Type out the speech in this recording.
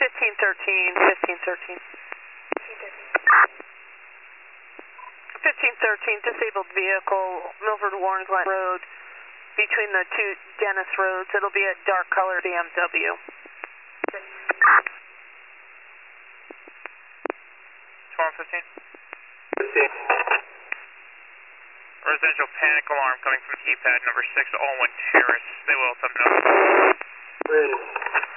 1513. 1513, disabled vehicle, Milford Warren Glen Road, between the two Dennis roads. It'll be a dark color BMW. 1215. 15. Residential panic alarm coming from keypad number 6, Allwyn Terrace. They will let them know. Ready.